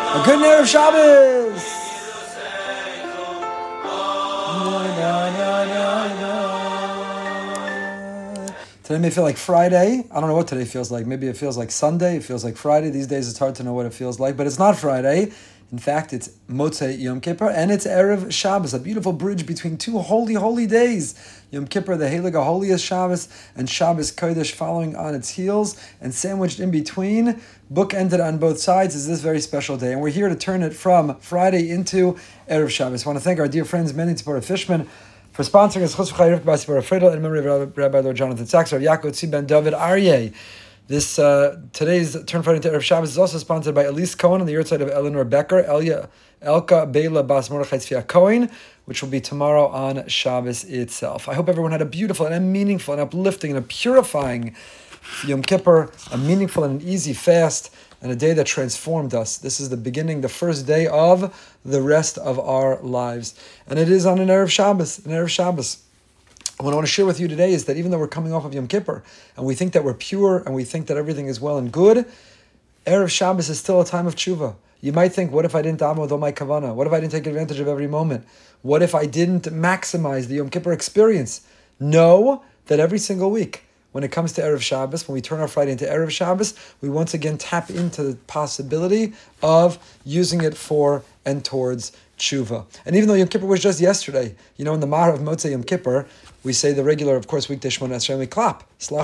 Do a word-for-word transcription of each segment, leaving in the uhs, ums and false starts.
A good Erev Shabbos! Today may feel like Friday. I don't know what today feels like. Maybe it feels like Sunday. It feels like Friday. These days it's hard to know what it feels like, but it's not Friday. In fact, it's Motzei Yom Kippur, and it's Erev Shabbos, a beautiful bridge between two holy, holy days. Yom Kippur, the Heilige, holiest Shabbos, and Shabbos Kodesh following on its heels, and sandwiched in between, bookended on both sides, is this very special day. And we're here to turn it from Friday into Erev Shabbos. I want to thank our dear friends, Meni Tzipora Fishman, for sponsoring us, Chos V'chai Rivka Bas Tzipora Friedel, in memory of Rabbi Lord Jonathan Sachs, Rav Yaakov Tzvi Ben David Aryeh. This uh, today's Turn Friday into Erev Shabbos is also sponsored by Elise Cohen on the yahrzeit of Eleanor Becker, Elia, Elka Bela Bas Mordechai Tzvia Cohen, which will be tomorrow on Shabbos itself. I hope everyone had a beautiful and a meaningful and uplifting and a purifying Yom Kippur, a meaningful and an easy fast, and a day that transformed us. This is the beginning, the first day of the rest of our lives. And it is on an Erev Shabbos, an Erev Shabbos. What I want to share with you today is that even though we're coming off of Yom Kippur, and we think that we're pure, and we think that everything is well and good, Erev Shabbos is still a time of tshuva. You might think, what if I didn't daven with all my kavanah? What if I didn't take advantage of every moment? What if I didn't maximize the Yom Kippur experience? Know that every single week, when it comes to Erev Shabbos, when we turn our Friday into Erev Shabbos, we once again tap into the possibility of using it for and towards tshuva. And even though Yom Kippur was just yesterday, you know, in the Mar of Motzei Yom Kippur, we say the regular, of course, weekday Shemona Esrei, we clap.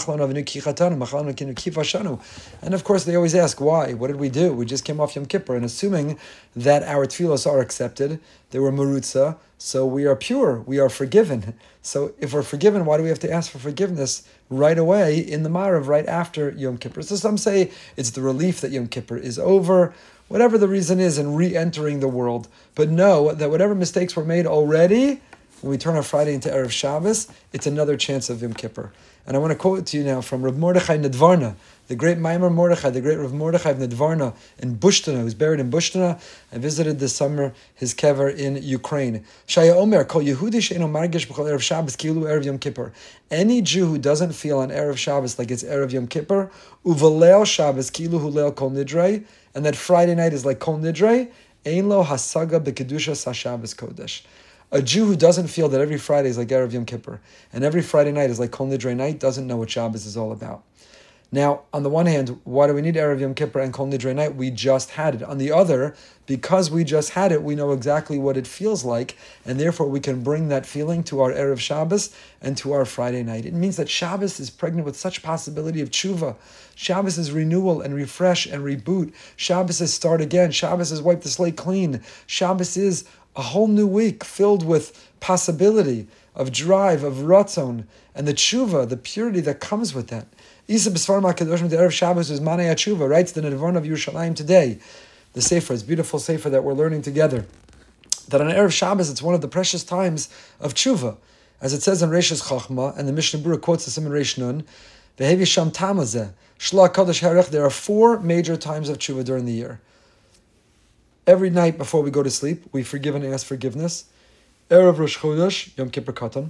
And of course, they always ask, why? What did we do? We just came off Yom Kippur, and assuming that our tefillos are accepted, they were merutza, so we are pure, we are forgiven. So if we're forgiven, why do we have to ask for forgiveness right away in the Marav, right after Yom Kippur? So some say it's the relief that Yom Kippur is over, whatever the reason is in re-entering the world. But know that whatever mistakes were made already, when we turn our Friday into Erev Shabbos, it's another chance of Yom Kippur. And I want to quote it to you now from Rav Mordechai Nedvarna, the great Maimer Mordechai, the great Rav Mordechai of Nedvarna in Bushtana, who's buried in Bushtana. I visited this summer his kever in Ukraine. Shaya Omer, Kol Yehudi she'eno margish b'chol Erev Shabbos kilu Erev Yom Kippur. Any Jew who doesn't feel on Erev Shabbos like it's Erev Yom Kippur, uvalel Shabbos kilu hu leil kol nidrei, and that Friday night is like kol nidrei, ein lo hasaga b'kedusha sa Shabbos kodesh. A Jew who doesn't feel that every Friday is like Erev Yom Kippur, and every Friday night is like Kol Nidrei night, doesn't know what Shabbos is all about. Now, on the one hand, why do we need Erev Yom Kippur and Kol Nidrei night? We just had it. On the other, because we just had it, we know exactly what it feels like, and therefore we can bring that feeling to our Erev Shabbos and to our Friday night. It means that Shabbos is pregnant with such possibility of tshuva. Shabbos is renewal and refresh and reboot. Shabbos is start again. Shabbos is wipe the slate clean. Shabbos is a whole new week filled with possibility, of drive, of ratzon, and the tshuva, the purity that comes with that. Isa B'Sfarim HaKadoshim, the Erev Shabbos is Manei HaTshuva, writes the Nedvarna of Yerushalayim today. The Sefer, it's beautiful Sefer that we're learning together. That on Erev Shabbos, it's one of the precious times of tshuva. As it says in Reishis Chachma, and the Mishnah Berurah quotes this in Reish Nun, V'hevi Sham Tamazeh, Shla Kadosh Harech, there are four major times of tshuva during the year. Every night before we go to sleep, we forgive and ask forgiveness. Erev Rosh Chodesh, Yom Kippur Katan.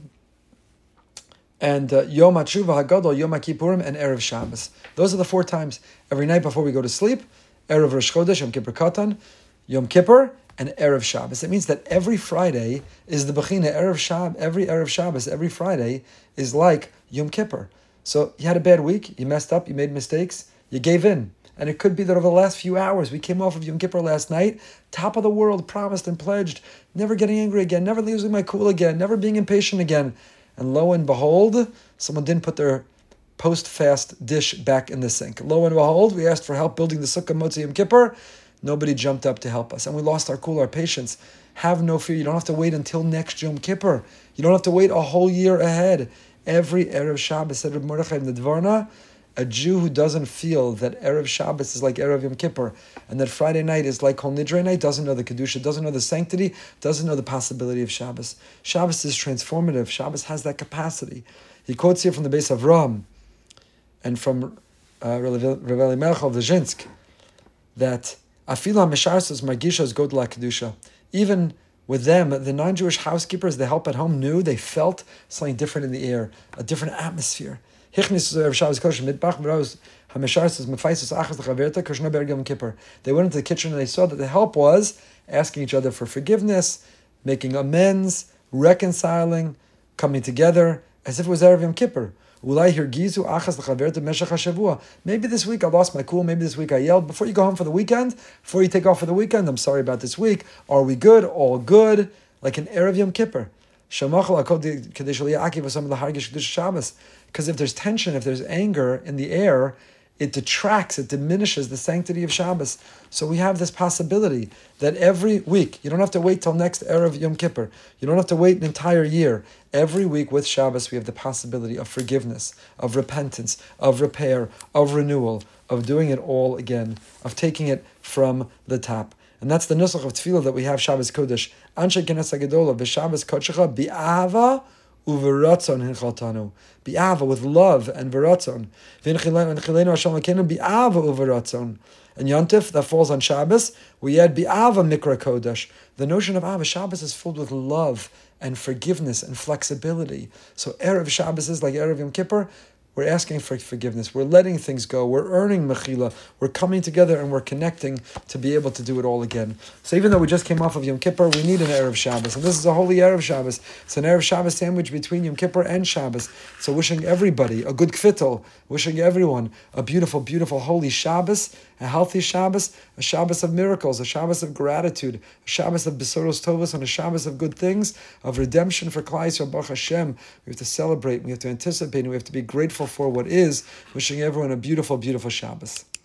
And uh, Yom HaTshuva HaGadol, Yom HaKippurim, and Erev Shabbos. Those are the four times. Every night before we go to sleep, Erev Rosh Chodesh, Yom Kippur Katan, Yom Kippur, and Erev Shabbos. It means that every Friday is the Bechina, Erev Shab, every Erev Shabbos, every Friday is like Yom Kippur. So you had a bad week, you messed up, you made mistakes, you gave in. And it could be that over the last few hours, we came off of Yom Kippur last night, top of the world, promised and pledged, never getting angry again, never losing my cool again, never being impatient again. And lo and behold, someone didn't put their post-fast dish back in the sink. Lo and behold, we asked for help building the Sukkah Motzei Yom Kippur. Nobody jumped up to help us. And we lost our cool, our patience. Have no fear. You don't have to wait until next Yom Kippur. You don't have to wait a whole year ahead. Every Erev Shabbos, said Reb Mordechai Nedvarna, a Jew who doesn't feel that Erev Shabbos is like Erev Yom Kippur, and that Friday night is like Kol Nidrei night, doesn't know the Kedusha, doesn't know the sanctity, doesn't know the possibility of Shabbos. Shabbos is transformative. Shabbos has that capacity. He quotes here from the base of Ram, and from uh, Rav Elimelech of Lezhinsk, that Afila Mesharsos Margishos Godla Kedusha. Even with them, the non-Jewish housekeepers, the help at home, knew, they felt something different in the air, a different atmosphere. Hichnis Erev Shabbos Kodesh Midbach B'Ros Hamesharis Mefaisus Achas L'Chaverta Koshno Be'er Yom Kippur. They went into the kitchen and they saw that the help was asking each other for forgiveness, making amends, reconciling, coming together, as if it was Erev Yom Kippur. Maybe this week I lost my cool, maybe this week I yelled. Before you go home for the weekend, before you take off for the weekend, I'm sorry about this week. Are we good? All good? Like an Erev Yom Kippur. Because if there's tension, if there's anger in the air, it detracts, it diminishes the sanctity of Shabbos. So we have this possibility that every week, you don't have to wait till next Erev Yom Kippur, you don't have to wait an entire year. Every week with Shabbos, we have the possibility of forgiveness, of repentance, of repair, of renewal, of doing it all again, of taking it from the top. And that's the nusach of tefillah that we have Shabbos Kodesh. Anshe Knesset Gedola, v'Shabbos Kodeshecha, bi'ava uveratzon hinchaltanu. Bi'ava, with love and veratzon. V'inchilenu Hashem Lekenu, bi'ava uveratzon. And Yontif, that falls on Shabbos, we add bi'ava mikra kodesh. The notion of Ava, Shabbos is filled with love and forgiveness and flexibility. So Erev Shabbos is like Erev Yom Kippur. We're asking for forgiveness. We're letting things go. We're earning mechila. We're coming together and we're connecting to be able to do it all again. So even though we just came off of Yom Kippur, we need an Erev Shabbos. And this is a holy Erev Shabbos. It's an Erev Shabbos sandwich between Yom Kippur and Shabbos. So wishing everybody a good kvittel, wishing everyone a beautiful, beautiful, holy Shabbos, a healthy Shabbos, a Shabbos of miracles, a Shabbos of gratitude, a Shabbos of besoros tovos, and a Shabbos of good things, of redemption for Klal Yisrael, Baruch Hashem. We have to celebrate, we have to anticipate, and we have to be grateful for what is. Wishing everyone a beautiful, beautiful Shabbos.